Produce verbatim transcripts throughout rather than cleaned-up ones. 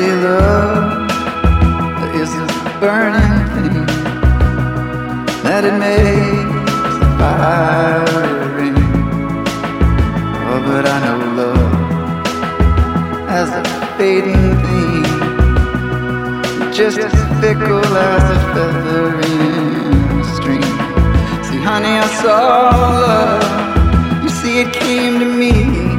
say love is a burning thing, that it makes the fire ring. Oh, but I know love as a fading thing, just as fickle as a feather in a stream. See, honey, I saw love. You see, it came to me.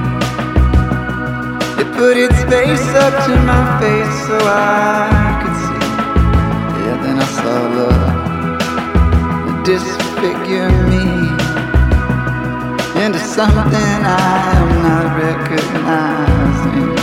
It put its face up to my face so I could see. Yeah, then I saw love disfigure me into something I am not recognizing.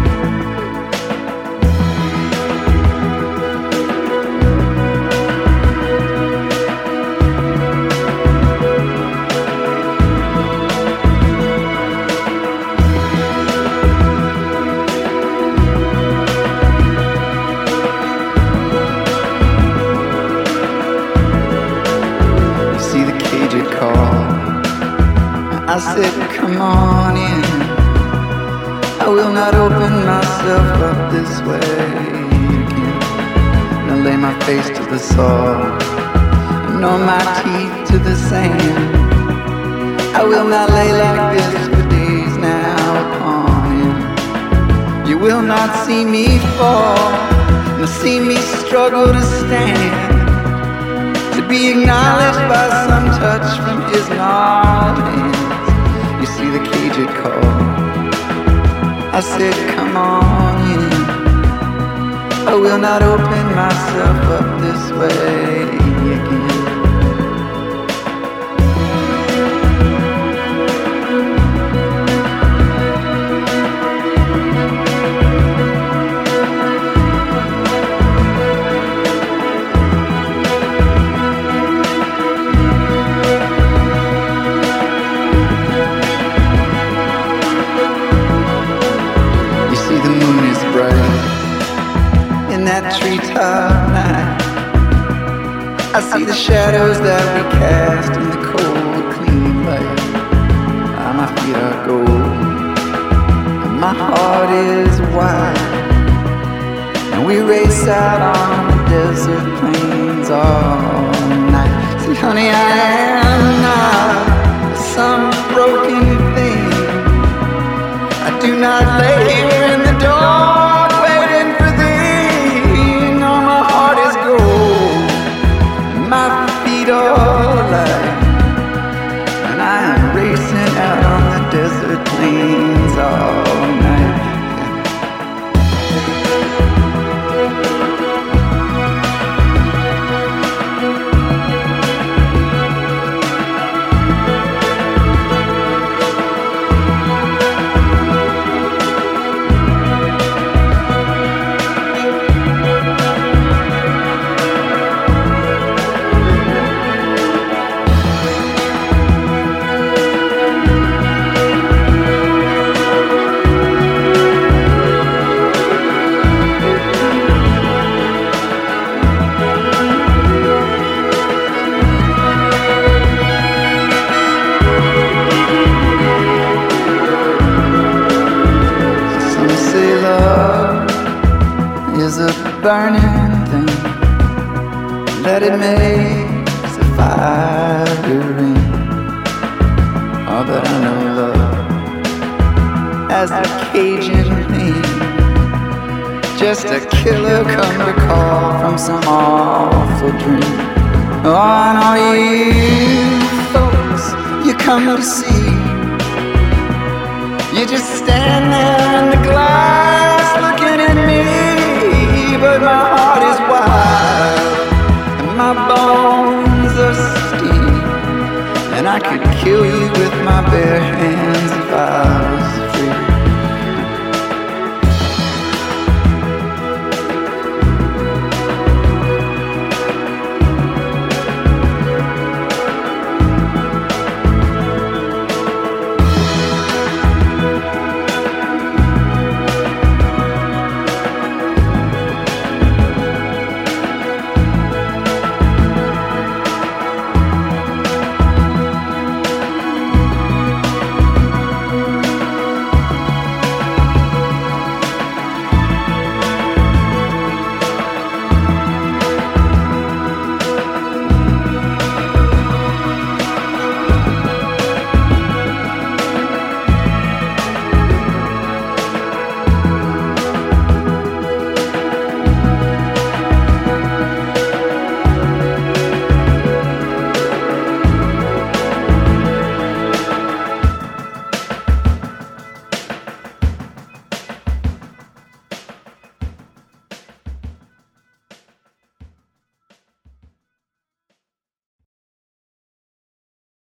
I said, come on in. I will not open myself up this way again. I'll lay my face to the soil, nor my teeth to the sand. I will not lay like this for days now upon end. You will not see me fall, nor see me struggle to stand, to be acknowledged by some touch from his gnarled hand. You see the cage it called. I said, come on in. I will not open myself up this way again. That treetop night, I see the shadows that we cast in the cold, clean light. Ah, my feet are gold, and my heart is wide, and we race out on the desert plains all night. See, honey, I am not some broken thing. I do not lay here in the dark waiting for thee. My feet are light, and I am racing out on the desert plains all night. Is a burning thing, that it makes a fire ring. Oh, but I know love as a Cajun thing, just a killer come to call from some awful dream. Oh, and all you folks you come to see, you just stand there in the glass looking at me. But my heart is wild, and my bones are steel, and I could kill you with my bare hands if I